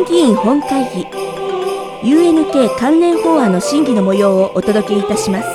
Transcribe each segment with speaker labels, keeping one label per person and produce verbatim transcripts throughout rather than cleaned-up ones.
Speaker 1: 参議院本会議 ユーエヌケー 関連法案の審議の模様をお届けいたします。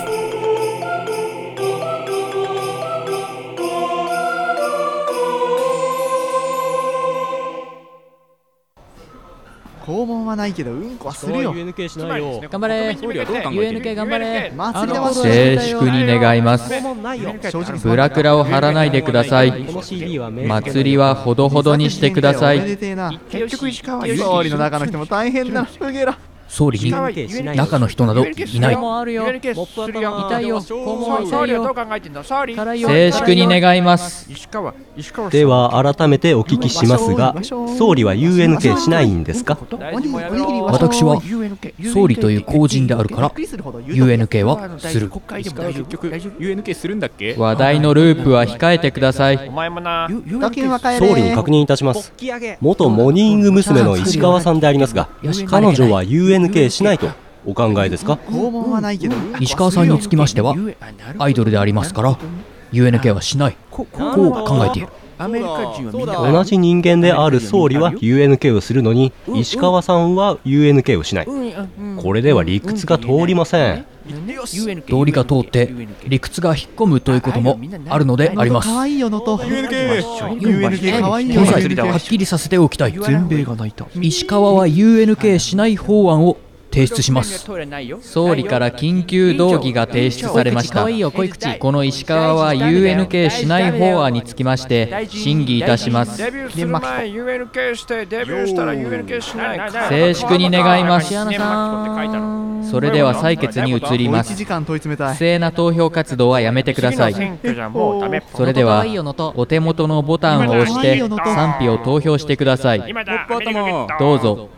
Speaker 2: 肛門はないけどうんこはするよ。
Speaker 3: ユーエヌケー しないよ。
Speaker 4: 頑張れ ユーエヌケー 頑張れ。
Speaker 2: 祭りは
Speaker 5: 静粛に願います。ブラクラを張らないでください。祭りはほどほどにしてください。
Speaker 2: 結局石川総理の中の人も大変だ。フゲラ
Speaker 4: 総理に中の人などいない。
Speaker 3: 肛門あるよ。モップ頭
Speaker 4: 痛いよ。肛門は痛いよ。辛いよ。
Speaker 5: 静粛に願います。
Speaker 6: では改めてお聞きしますが、総理は ユーエヌケー しないんですか？
Speaker 4: 私は総理という公人であるから ユーエヌケー はする。
Speaker 3: 結局 ユーエヌケー するんだっけ？
Speaker 5: 話題のループは控えてください。
Speaker 3: お前もな。
Speaker 6: 総理に確認いたします。元モーニング娘。の石川さんでありますが、彼女は ユーエヌケー しないとお考えですか？
Speaker 2: 肛門はないけど
Speaker 4: 石川さんにつきましてはアイドルでありますから ユーエヌケー はしない、こう考えている。
Speaker 6: 同じ人間である総理は ユーエヌケー をするのに、石川さんは ユーエヌケー をしない。これでは理屈が通りません。
Speaker 4: 道理が通って理屈が引っ込むということもあるのであります。
Speaker 2: 可愛いよのと
Speaker 3: ユーエヌケー
Speaker 2: ユーエヌケー 可愛いよ
Speaker 4: 東西はっきりさせておきたい。全米が泣いた。石川は ユーエヌケー しない法案を提出します。
Speaker 5: 総理から緊急動議が提出されました。この石川は ユーエヌケー しない法案につきまして審議いたします。
Speaker 3: デビューする前 ユーエヌケー してデビューしたら ユーエヌケー しない。
Speaker 5: 静粛に願います。
Speaker 4: さ
Speaker 5: それでは採決に移ります。
Speaker 2: いちじかん問い詰めたい。
Speaker 5: 不正な投票活動はやめてください。それではお手元のボタンを押して賛否を投票してください。どうぞ。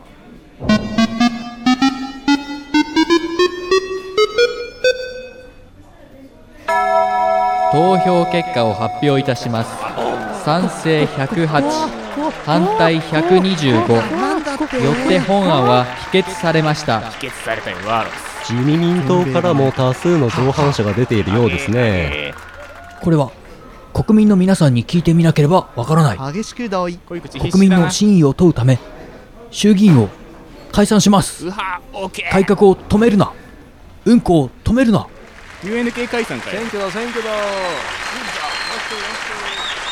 Speaker 5: 投票結果を発表いたします。賛成ひゃくはち、反対ひゃくにじゅうご。よって本案は否決されました。
Speaker 6: 自民党からも多数の造反者が出ているようですね。
Speaker 4: これは国民の皆さんに聞いてみなければわからない。
Speaker 2: 激しく同意。
Speaker 4: 国民の真意を問うため衆議院を解散します。改革を止めるな、うんこを止めるな。
Speaker 3: ユーエヌケー 解散かよ。
Speaker 7: 選挙だ選挙だ。